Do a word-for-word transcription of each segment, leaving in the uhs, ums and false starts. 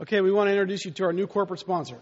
Okay, we want to introduce you to our new corporate sponsor.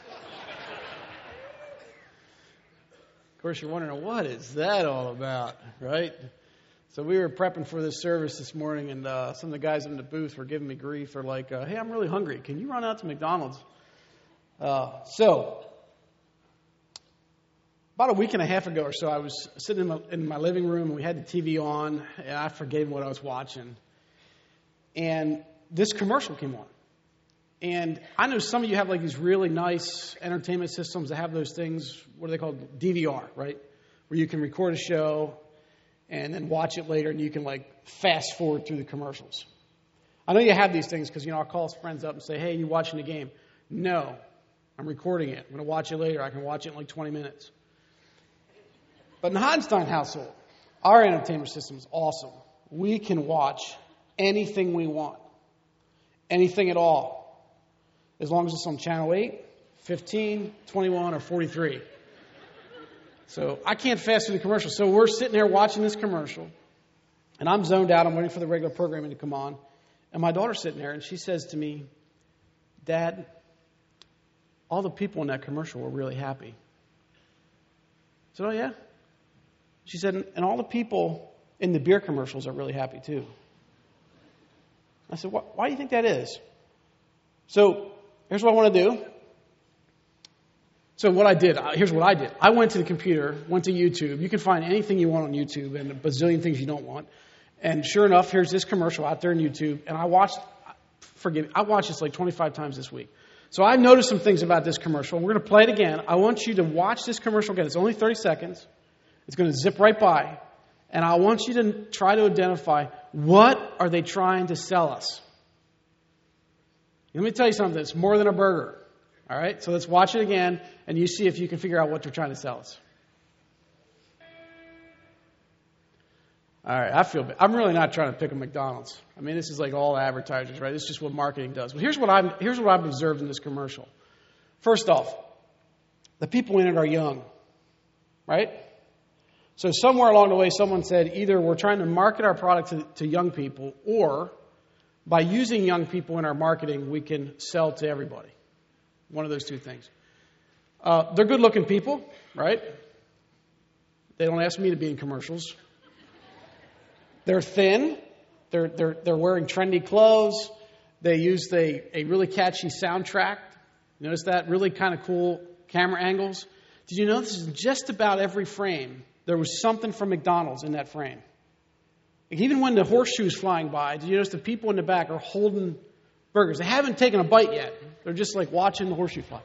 Of course, you're wondering, what is that all about, right? So we were prepping for this service this morning, and uh, some of the guys in the booth were giving me grief. They're like, uh, hey, I'm really hungry. Can you run out to McDonald's? Uh, so, about a week and a half ago or so, I was sitting in my, in my living room, and we had the T V on, and I forget what I was watching. And this commercial came on. And I know some of you have like these really nice entertainment systems that have those things, what are they called? D V R, right? Where you can record a show and then watch it later, and you can like fast forward through the commercials. I know you have these things because, you know, I'll call friends up and say, hey, you watching the game? No, I'm recording it. I'm going to watch it later. I can watch it in like twenty minutes. But in the Hodenstein household, our entertainment system is awesome. We can watch anything we want, anything at all. As long as it's on channel eight, fifteen, twenty-one, or forty-three. So I can't fast through the commercial. So we're sitting there watching this commercial, and I'm zoned out. I'm waiting for the regular programming to come on. And my daughter's sitting there, and she says to me, Dad, all the people in that commercial were really happy. I said, oh, yeah? She said, and all the people in the beer commercials are really happy, too. I said, why do you think that is? So here's what I want to do. So what I did, here's what I did. I went to the computer, went to YouTube. You can find anything you want on YouTube and a bazillion things you don't want. And sure enough, here's this commercial out there on YouTube. And I watched, forgive me, I watched this like twenty-five times this week. So I noticed some things about this commercial. We're going to play it again. I want you to watch this commercial again. It's only thirty seconds. It's going to zip right by. And I want you to try to identify, what are they trying to sell us? Let me tell you something. It's more than a burger. All right? So let's watch it again, and you see if you can figure out what they're trying to sell us. All right. I feel bad. I'm really not trying to pick a McDonald's. I mean, this is like all advertisers, right? This is just what marketing does. But here's what I'm, here's what I've observed in this commercial. First off, the people in it are young, right? So somewhere along the way, someone said either we're trying to market our product to, to young people, or by using young people in our marketing, we can sell to everybody. One of those two things. Uh, they're good-looking people, right? They don't ask me to be in commercials. They're thin. They're they're they're wearing trendy clothes. They use a, a really catchy soundtrack. Notice that? Really kind of cool camera angles. Did you notice in just about every frame, there was something from McDonald's in that frame? Even when the horseshoe's flying by, did you notice the people in the back are holding burgers? They haven't taken a bite yet. They're just like watching the horseshoe fly.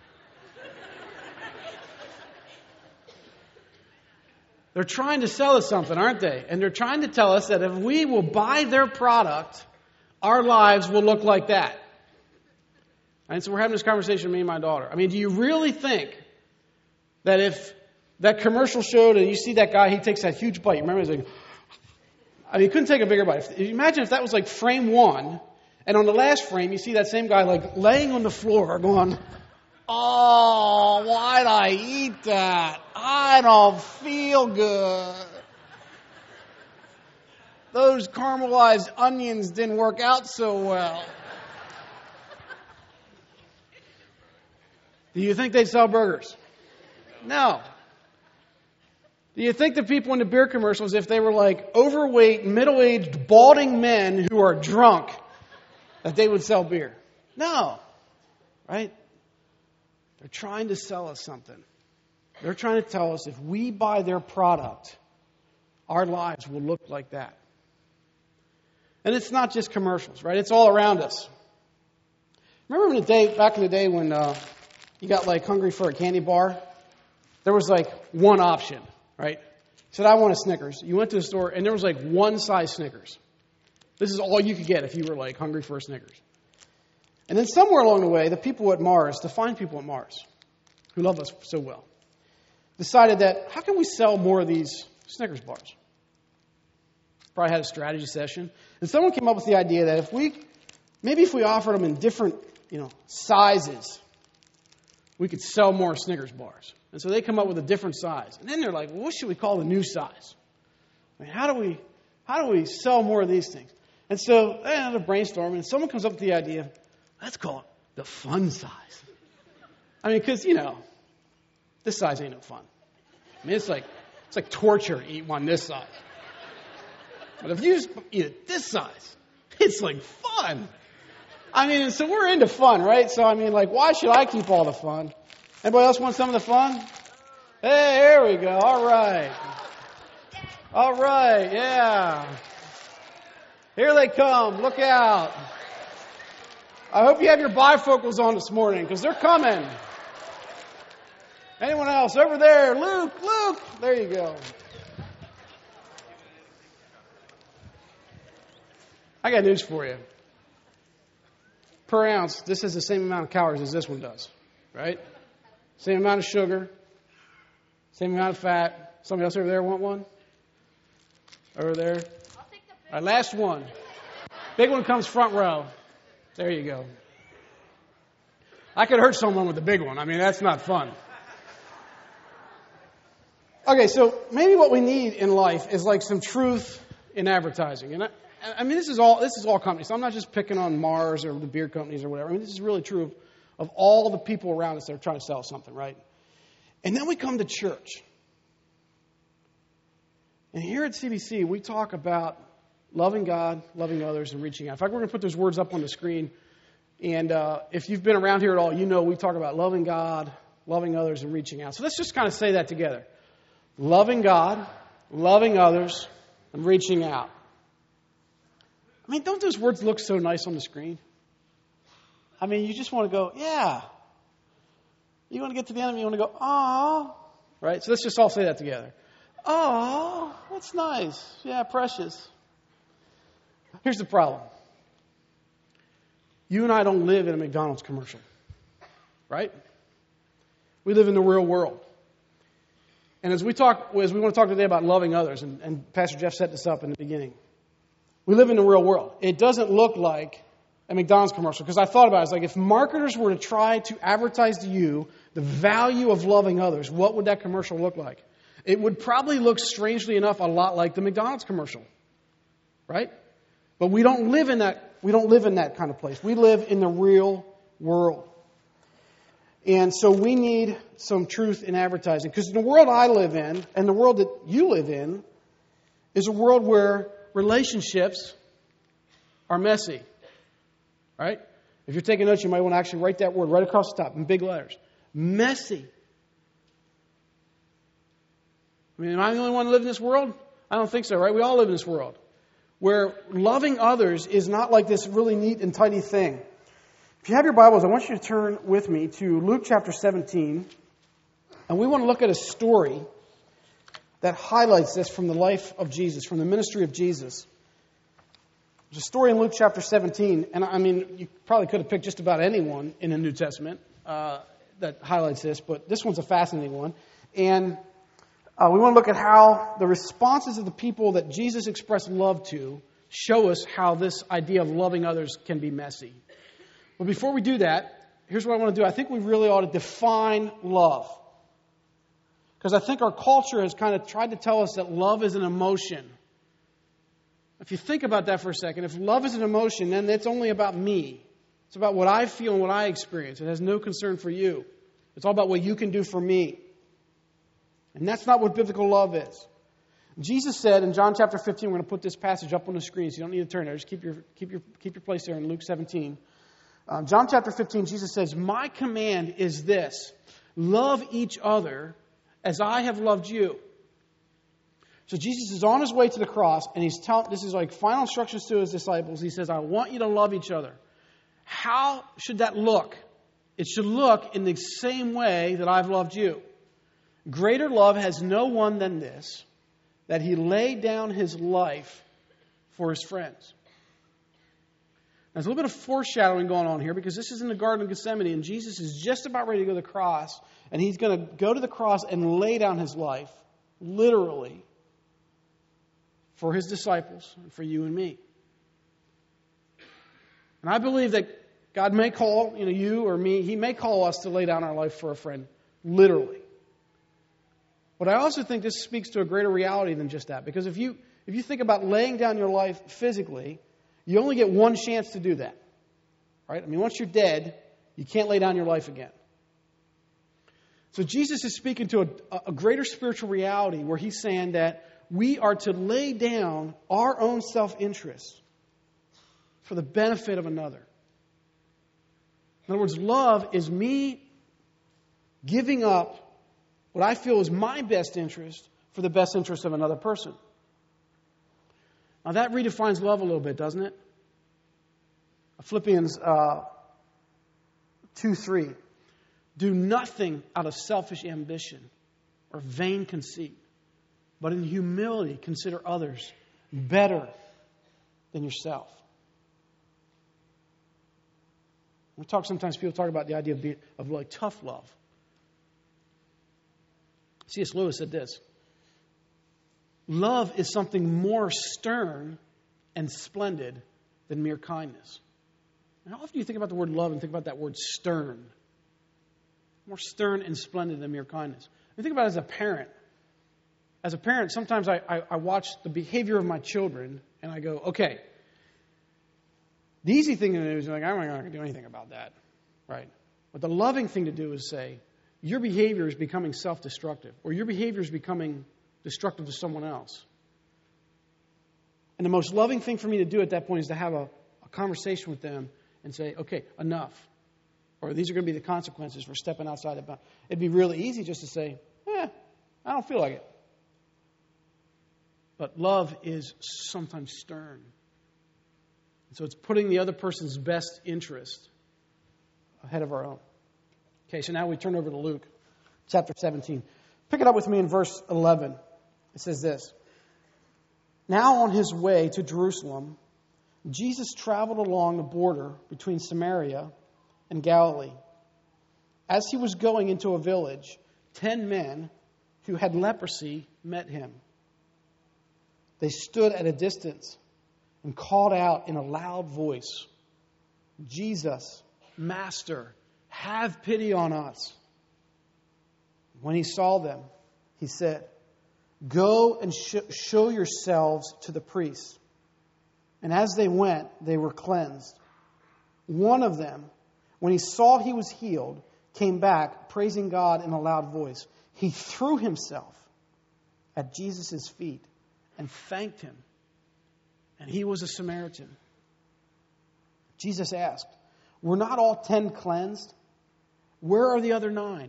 They're trying to sell us something, aren't they? And they're trying to tell us that if we will buy their product, our lives will look like that. And so we're having this conversation with me and my daughter. I mean, do you really think that if that commercial showed and you see that guy, he takes that huge bite. Remember, he's like, I mean, he couldn't take a bigger bite. If, imagine if that was like frame one, and on the last frame, you see that same guy like laying on the floor going, oh, why'd I eat that? I don't feel good. Those caramelized onions didn't work out so well. Do you think they'd sell burgers? No. Do you think the people in the beer commercials, if they were like overweight, middle-aged, balding men who are drunk, that they would sell beer? No. Right? They're trying to sell us something. They're trying to tell us if we buy their product, our lives will look like that. And it's not just commercials, right? It's all around us. Remember in the day, back in the day when uh, you got like hungry for a candy bar? There was like one option, right? You said, I want a Snickers. You went to the store and there was like one size Snickers. This is all you could get if you were like hungry for a Snickers. And then somewhere along the way, the people at Mars, the fine people at Mars, who love us so well, decided that how can we sell more of these Snickers bars? Probably had a strategy session. And someone came up with the idea that if we, maybe if we offered them in different, you know, sizes, we could sell more Snickers bars. And so they come up with a different size. And then they're like, well, what should we call the new size? I mean, how do we, how do we sell more of these things? And so they end up brainstorming, and someone comes up with the idea, let's call it the fun size. I mean, because, you know, this size ain't no fun. I mean, it's like it's like torture to eat one this size. But if you just eat it this size, it's like fun. I mean, so we're into fun, right? So, I mean, like, why should I keep all the fun? Anybody else want some of the fun? Hey, here we go. All right. All right, yeah. Here they come. Look out. I hope you have your bifocals on this morning because they're coming. Anyone else? Over there. Luke, Luke. There you go. I got news for you. Per ounce, this has the same amount of calories as this one does, right? Same amount of sugar, same amount of fat. Somebody else over there want one? Over there. All right, last one. Big one comes front row. There you go. I could hurt someone with the big one. I mean, that's not fun. Okay, so maybe what we need in life is like some truth in advertising. And I, I mean, this is all this is all companies. So I'm not just picking on Mars or the beer companies or whatever. I mean, this is really true of, of all the people around us that are trying to sell something, right? And then we come to church. And here at C B C, we talk about loving God, loving others, and reaching out. In fact, we're going to put those words up on the screen. And uh, if you've been around here at all, you know we talk about loving God, loving others, and reaching out. So let's just kind of say that together. Loving God, loving others, and reaching out. I mean, don't those words look so nice on the screen? I mean, you just want to go, yeah. You want to get to the end of it, you want to go, aw. Right? So let's just all say that together. Aw, that's nice. Yeah, precious. Here's the problem. You and I don't live in a McDonald's commercial. Right? We live in the real world. And as we talk, as we want to talk today about loving others, and, and Pastor Jeff set this up in the beginning, we live in the real world. It doesn't look like a McDonald's commercial. Because I thought about it. It's like if marketers were to try to advertise to you the value of loving others, what would that commercial look like? It would probably look, strangely enough, a lot like the McDonald's commercial. Right? But we don't live in that, we don't live in that kind of place. We live in the real world. And so we need some truth in advertising. Because the world I live in, and the world that you live in, is a world where relationships are messy. Right? If you're taking notes, you might want to actually write that word right across the top in big letters. Messy. I mean, am I the only one who lives in this world? I don't think so, right? We all live in this world. Where loving others is not like this really neat and tidy thing. If you have your Bibles, I want you to turn with me to Luke chapter seventeen. And we want to look at a story that highlights this from the life of Jesus, from the ministry of Jesus. There's a story in Luke chapter seventeen, and I mean, you probably could have picked just about anyone in the New Testament uh, that highlights this, but this one's a fascinating one. And uh, we want to look at how the responses of the people that Jesus expressed love to show us how this idea of loving others can be messy. But before we do that, here's what I want to do. I think we really ought to define love. Because I think our culture has kind of tried to tell us that love is an emotion. If you think about that for a second, if love is an emotion, then it's only about me. It's about what I feel and what I experience. It has no concern for you. It's all about what you can do for me. And that's not what biblical love is. Jesus said in John chapter fifteen, we're going to put this passage up on the screen, so you don't need to turn there. Just keep your keep your keep your place there in Luke seventeen. Um, John chapter fifteen, Jesus says, "My command is this: love each other as I have loved you." So Jesus is on his way to the cross, and he's telling, this is like final instructions to his disciples. He says, I want you to love each other. How should that look? It should look in the same way that I've loved you. Greater love has no one than this, that he laid down his life for his friends. Now, there's a little bit of foreshadowing going on here, because this is in the Garden of Gethsemane, and Jesus is just about ready to go to the cross, and he's going to go to the cross and lay down his life, literally, for his disciples and for you and me. And I believe that God may call, you know, you or me, he may call us to lay down our life for a friend, literally. But I also think this speaks to a greater reality than just that. Because if you if you think about laying down your life physically, you only get one chance to do that. Right? I mean, once you're dead, You can't lay down your life again. So Jesus is speaking to a, a greater spiritual reality where he's saying that we are to lay down our own self-interest for the benefit of another. In other words, love is me giving up what I feel is my best interest for the best interest of another person. Now that redefines love a little bit, doesn't it? Philippians uh, two three. Do nothing out of selfish ambition or vain conceit, but in humility consider others better than yourself. We talk sometimes people talk about the idea of being, of like tough love. C S Lewis said this: love is something more stern and splendid than mere kindness. And how often do you think about the word love and think about that word stern? More stern and splendid than mere kindness. You think about it as a parent. As a parent, sometimes I, I, I watch the behavior of my children and I go, okay, the easy thing to do is like, I'm not going to do anything about that. Right? But the loving thing to do is say, your behavior is becoming self-destructive, or your behavior is becoming destructive to someone else. And the most loving thing for me to do at that point is to have a, a conversation with them and say, okay, enough. Or these are going to be the consequences for stepping outside the bound. It'd be really easy just to say, eh, I don't feel like it. But love is sometimes stern. And so it's putting the other person's best interest ahead of our own. Okay, so now we turn over to Luke chapter seventeen. Pick it up with me in verse eleven. It says this: Now on his way to Jerusalem, Jesus traveled along the border between Samaria and Galilee. As he was going into a village, ten men who had leprosy met him. They stood at a distance and called out in a loud voice, Jesus, Master, have pity on us. When he saw them, he said, Go and sh- show yourselves to the priests. And as they went, they were cleansed. One of them, when he saw he was healed, came back, praising God in a loud voice. He threw himself at Jesus' feet and thanked him. And he was a Samaritan. Jesus asked, Were not all ten cleansed? Where are the other nine?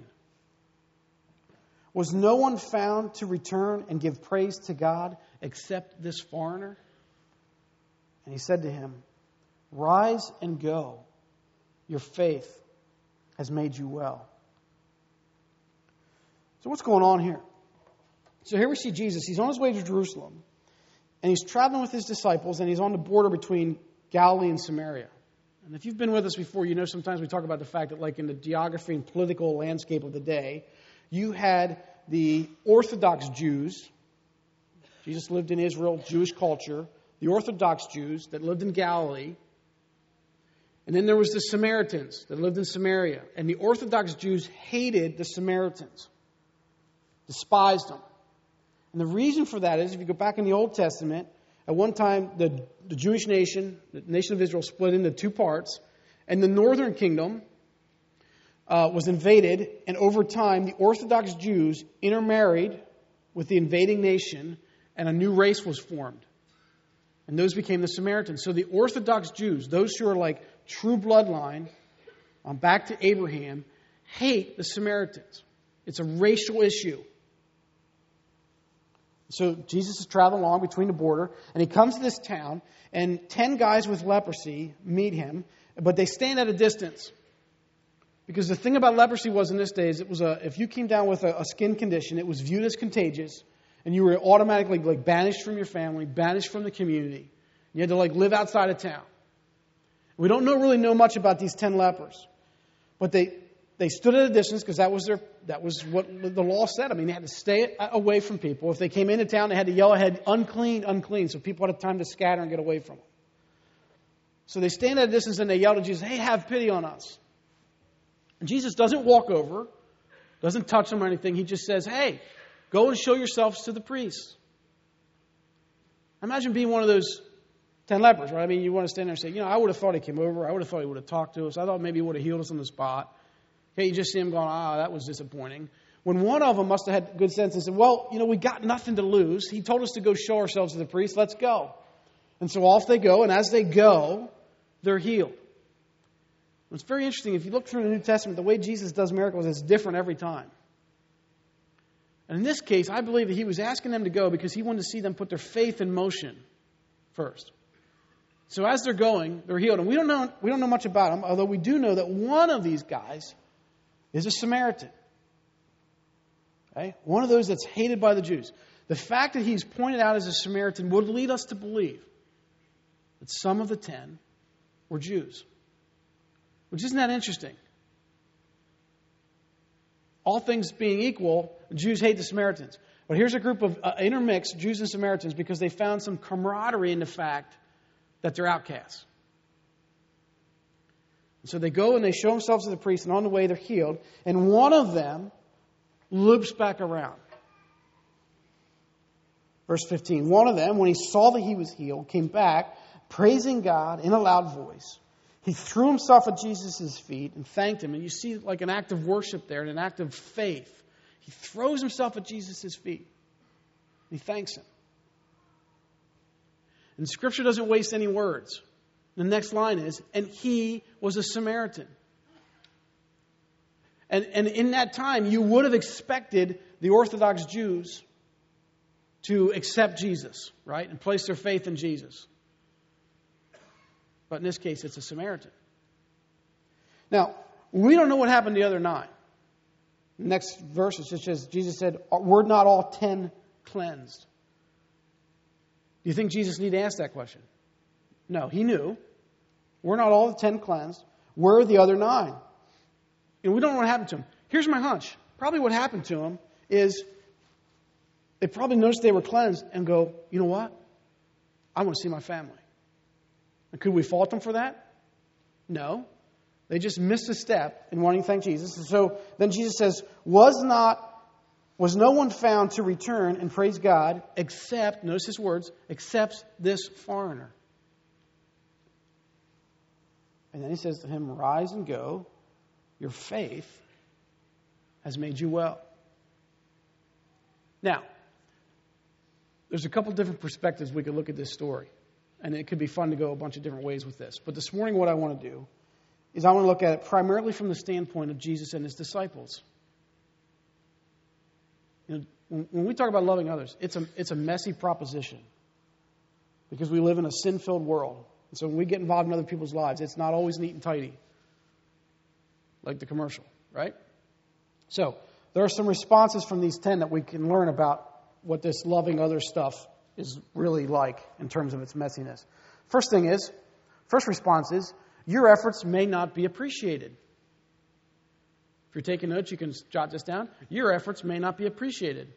Was no one found to return and give praise to God except this foreigner? And he said to him, Rise and go. Your faith has made you well. So what's going on here? So here we see Jesus. He's on his way to Jerusalem. And he's traveling with his disciples. And he's on the border between Galilee and Samaria. And if you've been with us before, you know sometimes we talk about the fact that like in the geography and political landscape of the day, you had the Orthodox Jews. Jesus lived in Israel, Jewish culture. The Orthodox Jews that lived in Galilee. And then there was the Samaritans that lived in Samaria. And the Orthodox Jews hated the Samaritans. Despised them. And the reason for that is, if you go back in the Old Testament, at one time the, the Jewish nation, the nation of Israel, split into two parts. And the northern kingdom uh, was invaded. And over time, the Orthodox Jews intermarried with the invading nation. And a new race was formed. And those became the Samaritans. So the Orthodox Jews, those who are like true bloodline, um, back to Abraham, hate the Samaritans. It's a racial issue. So Jesus is traveling along between the border, and he comes to this town, and ten guys with leprosy meet him, but they stand at a distance. Because the thing about leprosy was in this days, it was a if you came down with a, a skin condition, it was viewed as contagious. And you were automatically like banished from your family, banished from the community. You had to like live outside of town. We don't know really know much about these ten lepers, but they they stood at a distance because that was their that was what the law said. I mean, they had to stay away from people. If they came into town, they had to yell ahead, "Unclean, unclean!" So people had time to scatter and get away from them. So they stand at a distance and they yell to Jesus, "Hey, have pity on us!" And Jesus doesn't walk over, doesn't touch them or anything. He just says, "Hey, go and show yourselves to the priests." Imagine being one of those ten lepers, right? I mean, you want to stand there and say, you know, I would have thought he came over. I would have thought he would have talked to us. I thought maybe he would have healed us on the spot. Okay, you just see him going, ah, that was disappointing. When one of them must have had good sense and said, well, you know, we got nothing to lose. He told us to go show ourselves to the priest. Let's go. And so off they go, and as they go, they're healed. It's very interesting. If you look through the New Testament, the way Jesus does miracles is different every time. And in this case, I believe that he was asking them to go because he wanted to see them put their faith in motion first. So as they're going, they're healed. And we don't know, we don't know much about them, although we do know that one of these guys is a Samaritan. Okay? One of those that's hated by the Jews. The fact that he's pointed out as a Samaritan would lead us to believe that some of the ten were Jews. Which isn't that interesting? All things being equal, Jews hate the Samaritans. But here's a group of uh, intermixed Jews and Samaritans because they found some camaraderie in the fact that they're outcasts. And so they go and they show themselves to the priest, and on the way they're healed. And one of them loops back around. Verse fifteen, one of them, when he saw that he was healed, came back, praising God in a loud voice. He threw himself at Jesus' feet and thanked him. And you see like an act of worship there and an act of faith. He throws himself at Jesus' feet. And he thanks him. And Scripture doesn't waste any words. The next line is, and he was a Samaritan. And, and in that time, you would have expected the Orthodox Jews to accept Jesus, right? And place their faith in Jesus. But in this case, it's a Samaritan. Now, we don't know what happened to the other nine. Next verse, it says, Jesus said, were not all ten cleansed? Do you think Jesus needed to ask that question? No, he knew. We're not all the ten cleansed. Where are the other nine? And we don't know what happened to them. Here's my hunch. Probably what happened to them is they probably noticed they were cleansed and go, you know what? I want to see my family. And could we fault them for that? No. They just missed a step in wanting to thank Jesus. And so then Jesus says, was not, was no one found to return and praise God except, notice his words, except this foreigner. And then he says to him, rise and go. Your faith has made you well. Now, there's a couple different perspectives we could look at this story. And it could be fun to go a bunch of different ways with this. But this morning what I want to do is I want to look at it primarily from the standpoint of Jesus and his disciples. You know, when, when we talk about loving others, it's a, it's a messy proposition. Because we live in a sin-filled world. And so when we get involved in other people's lives, it's not always neat and tidy. Like the commercial, right? So, there are some responses from these ten that we can learn about what this loving other stuff is really like in terms of its messiness. First thing is, first response is, your efforts may not be appreciated. If you're taking notes, you can jot this down. Your efforts may not be appreciated.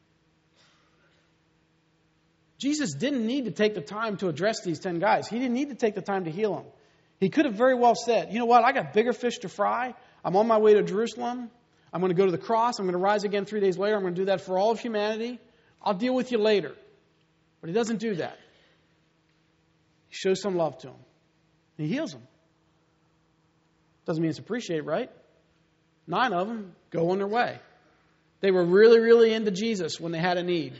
Jesus didn't need to take the time to address these ten guys. He didn't need to take the time to heal them. He could have very well said, you know what, I got bigger fish to fry. I'm on my way to Jerusalem. I'm going to go to the cross. I'm going to rise again three days later. I'm going to do that for all of humanity. I'll deal with you later. But he doesn't do that. He shows some love to them. He heals them. Doesn't mean it's appreciated, right? Nine of them go on their way. They were really, really into Jesus when they had a need.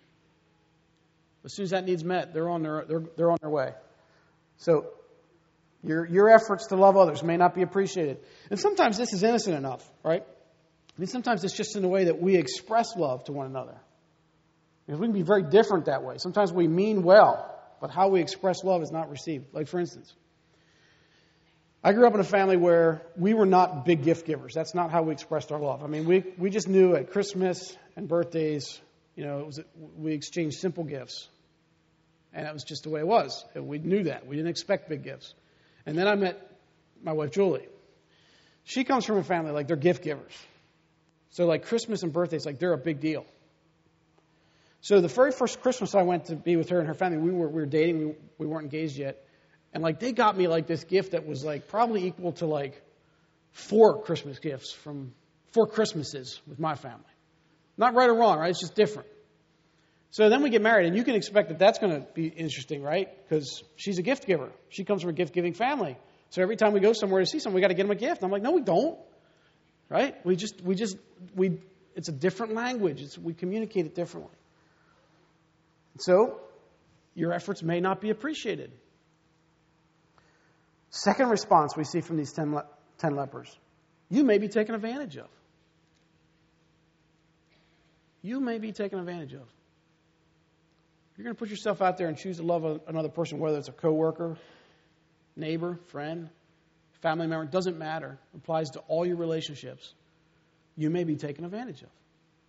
As soon as that need's met, they're on their they're, they're on their way. So your your efforts to love others may not be appreciated. And sometimes this is innocent enough, right? I mean, sometimes it's just in the way that we express love to one another. Because we can be very different that way. Sometimes we mean well, but how we express love is not received. Like, for instance, I grew up in a family where we were not big gift givers. That's not how we expressed our love. I mean, we, we just knew at Christmas and birthdays, you know, it was, we exchanged simple gifts. And that was just the way it was. And we knew that. We didn't expect big gifts. And then I met my wife, Julie. She comes from a family like they're gift givers. So like Christmas and birthdays, like they're a big deal. So the very first Christmas I went to be with her and her family, we were we were dating, we, we weren't engaged yet. And like they got me like this gift that was like probably equal to like four Christmas gifts from four Christmases with my family. Not right or wrong, right? It's just different. So then we get married, and you can expect that that's going to be interesting, right? Because she's a gift giver. She comes from a gift-giving family. So every time we go somewhere to see someone, we got to get them a gift. I'm like, no, we don't. Right? We just, we just, we. It's a different language. It's, we communicate it differently. So your efforts may not be appreciated. Second response we see from these ten, le- ten lepers. You may be taken advantage of. You may be taken advantage of. You're going to put yourself out there and choose to love a, another person, whether it's a coworker, neighbor, friend, family member, it doesn't matter. It applies to all your relationships. You may be taken advantage of.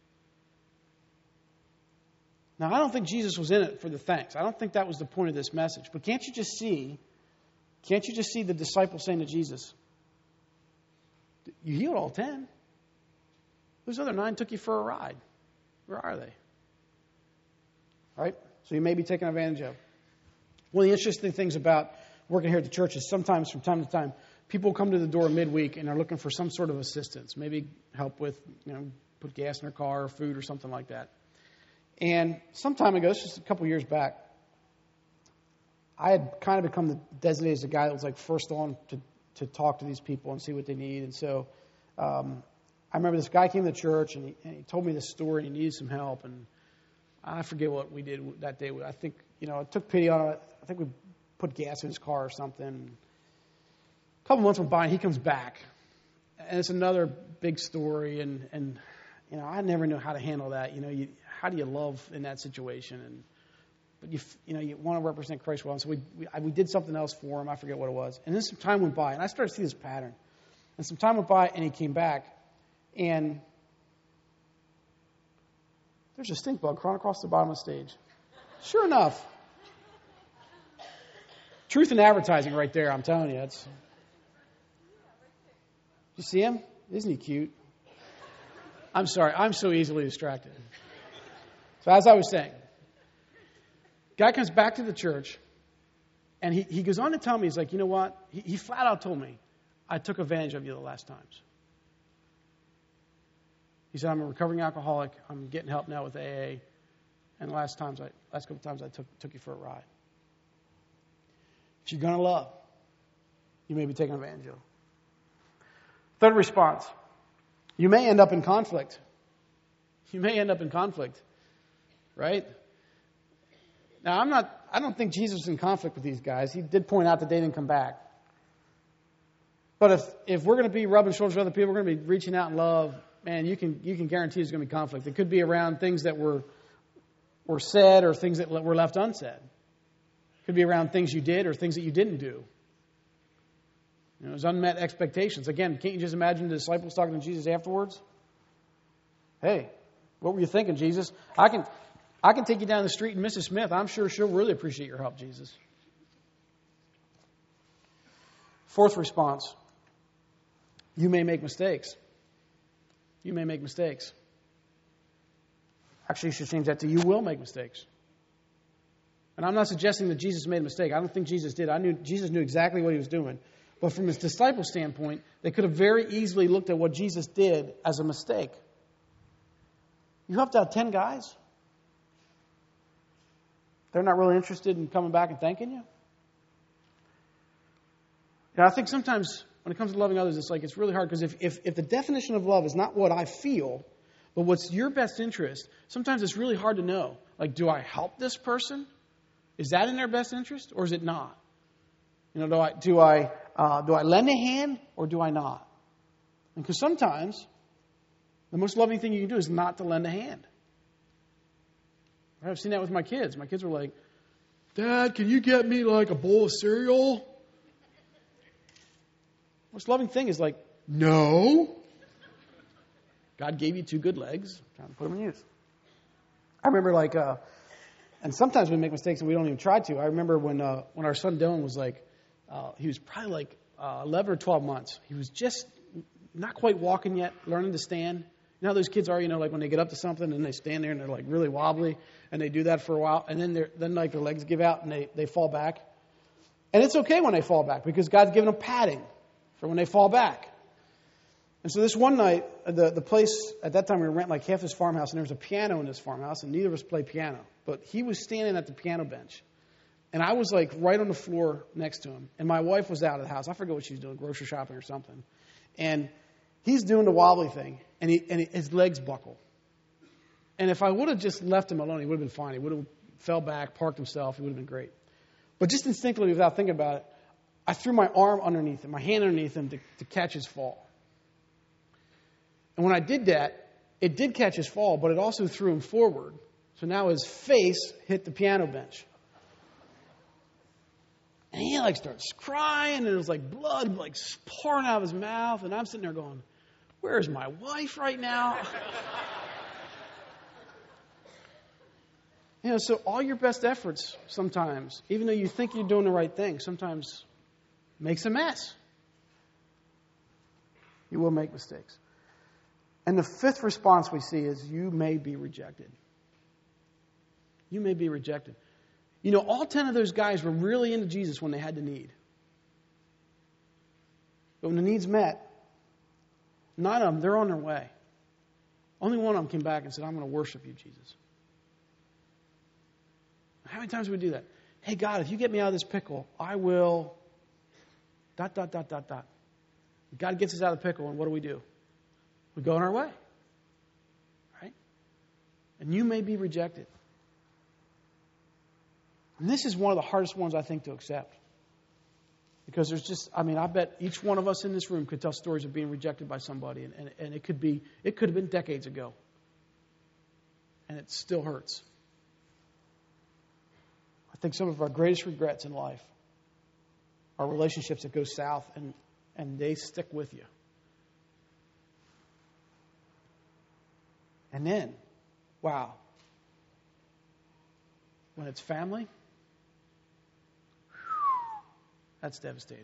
Now, I don't think Jesus was in it for the thanks. I don't think that was the point of this message. But can't you just see, can't you just see the disciples saying to Jesus, you healed all ten. Those other nine took you for a ride. Where are they? All right? So you may be taken advantage of. One of the interesting things about working here at the church is sometimes from time to time, people come to the door midweek and are looking for some sort of assistance, maybe help with, you know, put gas in their car or food or something like that. And some time ago, just a couple years back, I had kind of become the designated as the guy that was like first on to, to talk to these people and see what they need. And so um, I remember this guy came to church and he, and he told me this story and he needed some help. And I forget what we did that day. I think, you know, I took pity on it. I think we put gas in his car or something. A couple months went by and he comes back. And it's another big story. And, and you know, I never knew how to handle that. You know, you, how do you love in that situation? And but you you know, you want to represent Christ well. And so we we, I, we did something else for him. I forget what it was. And then some time went by. And I started to see this pattern. And some time went by and he came back. And there's a stink bug crawling across the bottom of the stage. Sure enough. Truth in advertising right there, I'm telling you. It's, you see him? Isn't he cute? I'm sorry. I'm so easily distracted. So as I was saying, guy comes back to the church, and he, he goes on to tell me, he's like, you know what? He, he flat out told me, I took advantage of you the last times. He said, I'm a recovering alcoholic. I'm getting help now with A A. And the last times, I, last couple times I took, took you for a ride. If you're going to love, you may be taken advantage of. Third response, you may end up in conflict. You may end up in conflict, right? Now, I'm not, I don't think Jesus was in conflict with these guys. He did point out that they didn't come back. But if, if we're going to be rubbing shoulders with other people, we're going to be reaching out in love, man, you can you can guarantee there's going to be conflict. It could be around things that were were said or things that were left unsaid. It could be around things you did or things that you didn't do. You know, it was unmet expectations. Again, can't you just imagine the disciples talking to Jesus afterwards? Hey, what were you thinking, Jesus? I can I can take you down the street and Missus Smith, I'm sure she'll really appreciate your help, Jesus. Fourth response, you may make mistakes. You may make mistakes. Actually, you should change that to you will make mistakes. And I'm not suggesting that Jesus made a mistake. I don't think Jesus did. I knew Jesus knew exactly what he was doing. But from his disciple standpoint, they could have very easily looked at what Jesus did as a mistake. You helped out ten guys? They're not really interested in coming back and thanking you? And I think sometimes when it comes to loving others, it's like it's really hard because if, if, if the definition of love is not what I feel, but what's your best interest, sometimes it's really hard to know. Like, do I help this person? Is that in their best interest or is it not? You know, do I do I uh, do I lend a hand or do I not? Because sometimes the most loving thing you can do is not to lend a hand. I've seen that with my kids. My kids were like, Dad, can you get me like a bowl of cereal? Most loving thing is like, no. God gave you two good legs. I'm trying to put them in use. I remember like, uh, and sometimes we make mistakes and we don't even try to. I remember when uh, when our son Dylan was like, uh, he was probably like uh, eleven or twelve months. He was just not quite walking yet, learning to stand. You know how those kids are, you know, like when they get up to something and they stand there and they're like really wobbly and they do that for a while and then they're, then like their legs give out and they, they fall back. And it's okay when they fall back because God's given them padding for when they fall back. And so this one night, the, the place, at that time we were renting like half this farmhouse, and there was a piano in this farmhouse, and neither of us played piano. But he was standing at the piano bench. And I was like right on the floor next to him. And my wife was out of the house. I forget what she was doing, grocery shopping or something. And he's doing the wobbly thing, and, he, and he, his legs buckle. And if I would have just left him alone, he would have been fine. He would have fell back, parked himself. He would have been great. But just instinctively, without thinking about it, I threw my arm underneath him, my hand underneath him to, to catch his fall. And when I did that, it did catch his fall, but it also threw him forward. So now his face hit the piano bench. And he like starts crying, and it was like blood like pouring out of his mouth. And I'm sitting there going, where is my wife right now? You know, so all your best efforts sometimes, even though you think you're doing the right thing, sometimes makes a mess. You will make mistakes. And the fifth response we see is, you may be rejected. You may be rejected. You know, all ten of those guys were really into Jesus when they had the need. But when the need's met, nine of them, they're on their way. Only one of them came back and said, I'm going to worship you, Jesus. How many times do we do that? Hey, God, if you get me out of this pickle, I will... Dot, dot, dot, dot, dot. God gets us out of the pickle, and what do we do? We go on our way. Right? And you may be rejected. And this is one of the hardest ones, I think, to accept. Because there's just, I mean, I bet each one of us in this room could tell stories of being rejected by somebody. And, and, and it could be, it could have been decades ago. And it still hurts. I think some of our greatest regrets in life are relationships that go south and, and they stick with you. And then, wow, when it's family, that's devastating.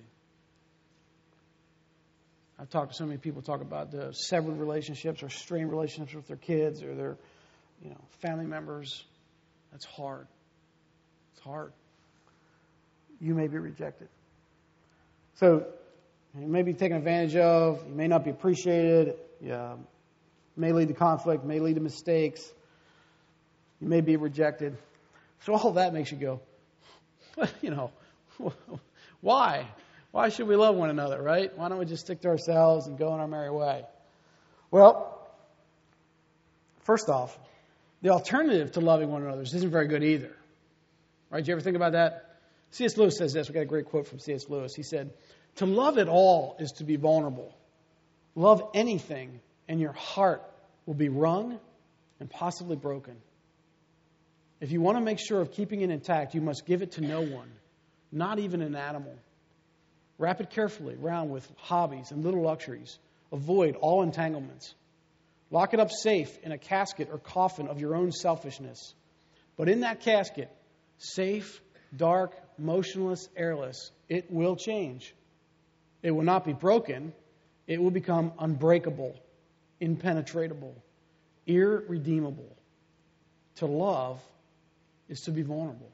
I've talked to so many people talk about the severed relationships or strained relationships with their kids or their, you know, family members. That's hard. It's hard. You may be rejected. So you may be taken advantage of. You may not be appreciated. Yeah. May lead to conflict, may lead to mistakes. You may be rejected. So all that makes you go, you know, why? Why should we love one another, right? Why don't we just stick to ourselves and go on our merry way? Well, first off, the alternative to loving one another isn't very good either. Right? Did you ever think about that? C S Lewis says this. We got a great quote from C S Lewis. He said, to love at all is to be vulnerable. Love anything, and your heart will be wrung and possibly broken. If you want to make sure of keeping it intact, you must give it to no one, not even an animal. Wrap it carefully round with hobbies and little luxuries. Avoid all entanglements. Lock it up safe in a casket or coffin of your own selfishness. But in that casket, safe, dark, motionless, airless, it will change. It will not be broken. It will become unbreakable, impenetrable, irredeemable. To love is to be vulnerable.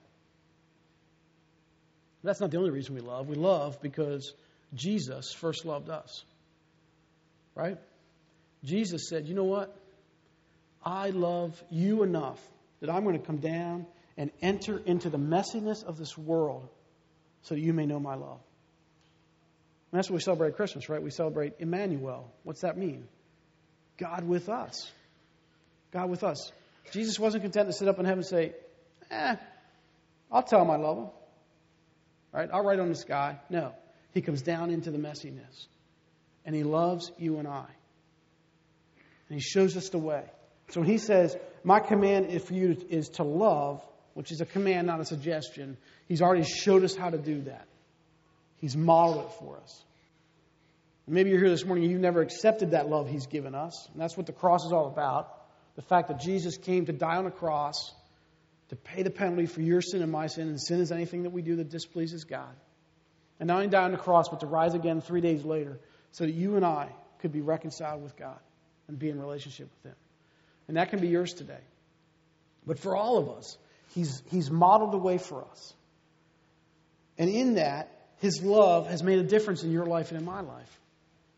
That's not the only reason we love. We love because Jesus first loved us. Right? Jesus said, you know what? I love you enough that I'm going to come down and enter into the messiness of this world so that you may know my love. And that's what we celebrate at Christmas, right? We celebrate Emmanuel. What's that mean? God with us. God with us. Jesus wasn't content to sit up in heaven and say, eh, I'll tell him I love him. Right? I'll write on the sky. No. He comes down into the messiness. And he loves you and I. And he shows us the way. So when he says, my command for you is to love, which is a command, not a suggestion, he's already showed us how to do that. He's modeled it for us. And maybe you're here this morning and you've never accepted that love he's given us. And that's what the cross is all about. The fact that Jesus came to die on a cross to pay the penalty for your sin and my sin. And sin is anything that we do that displeases God. And not only die on the cross, but to rise again three days later so that you and I could be reconciled with God and be in relationship with him. And that can be yours today. But for all of us, he's, he's modeled the way for us. And in that, his love has made a difference in your life and in my life.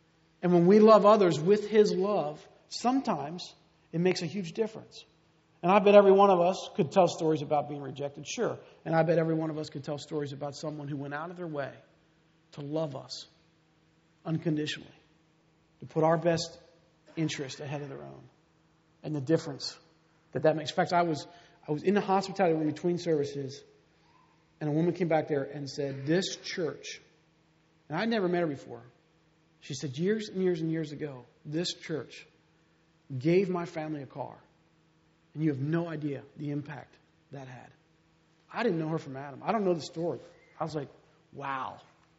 And when we love others with His love, sometimes it makes a huge difference. And I bet every one of us could tell stories about being rejected, sure. And I bet every one of us could tell stories about someone who went out of their way to love us unconditionally, to put our best interest ahead of their own, and the difference that that makes. In fact, I was I was in the hospitality room between services, and a woman came back there and said, "This church," and I'd never met her before. She said, "Years and years and years ago, this church gave my family a car, and you have no idea the impact that had." I didn't know her from Adam. I don't know the story. I was like, wow.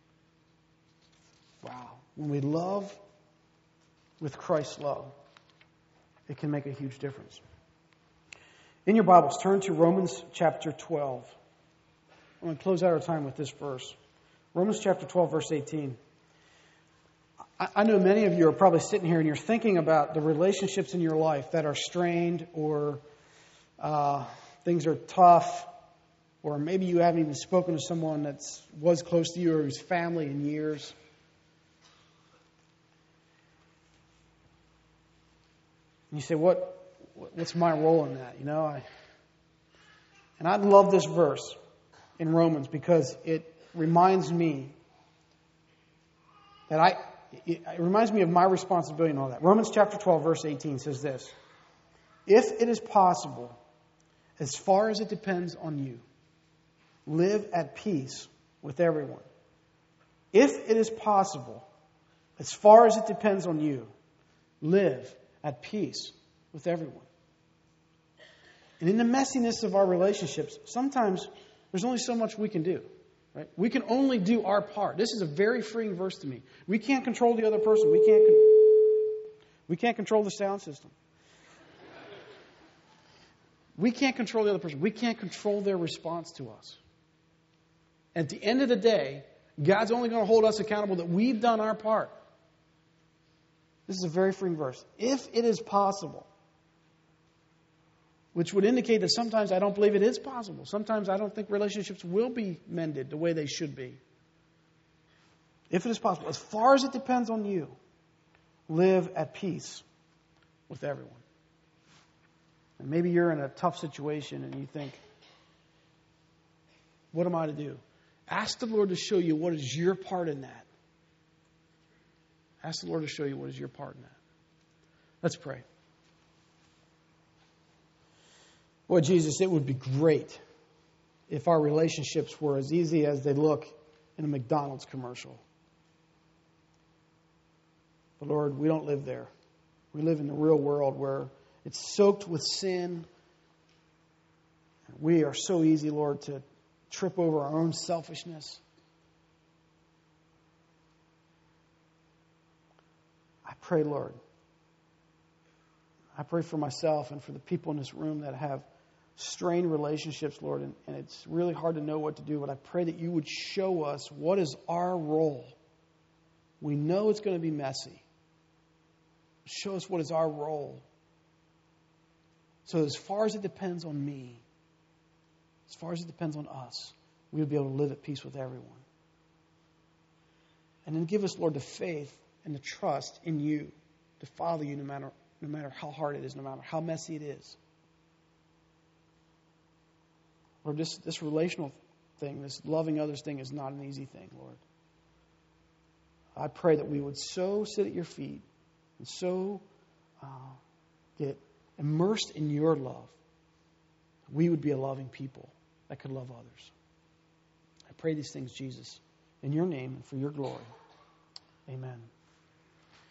Wow. When we love with Christ's love, it can make a huge difference. In your Bibles, turn to Romans chapter twelve. I'm going to close out our time with this verse. Romans chapter twelve, verse eighteen. I, I know many of you are probably sitting here and you're thinking about the relationships in your life that are strained, or uh, things are tough, or maybe you haven't even spoken to someone that was close to you or who's family in years. And you say, what, what's my role in that? You know, I, and I love this verse in Romans because it reminds me that I, it, it reminds me of my responsibility and all that. Romans chapter twelve, verse eighteen says this: "If it is possible, as far as it depends on you, live at peace with everyone." If it is possible, as far as it depends on you, live at peace with everyone. And in the messiness of our relationships, sometimes there's only so much we can do. Right? We can only do our part. This is a very freeing verse to me. We can't control the other person. We can't. Con- we can't control the sound system. We can't control the other person. We can't control their response to us. At the end of the day, God's only going to hold us accountable that we've done our part. This is a very freeing verse. If it is possible, which would indicate that sometimes I don't believe it is possible. Sometimes I don't think relationships will be mended the way they should be. If it is possible, as far as it depends on you, live at peace with everyone. And maybe you're in a tough situation and you think, what am I to do? Ask the Lord to show you what is your part in that. Ask the Lord to show you what is your part in that. Let's pray. Boy, Jesus, it would be great if our relationships were as easy as they look in a McDonald's commercial. But Lord, we don't live there. We live in the real world where it's soaked with sin. We are so easy, Lord, to trip over our own selfishness. I pray, Lord, I pray for myself and for the people in this room that have strained relationships, Lord, and, and it's really hard to know what to do, but I pray that you would show us what is our role. We know it's going to be messy. Show us what is our role. So as far as it depends on me, as far as it depends on us, we will be able to live at peace with everyone. And then give us, Lord, the faith and the trust in you to follow you no matter no matter how hard it is, no matter how messy it is. Lord, this, this relational thing, this loving others thing is not an easy thing, Lord. I pray that we would so sit at your feet and so uh, get immersed in your love. We would be a loving people that could love others. I pray these things, Jesus, in your name and for your glory. Amen.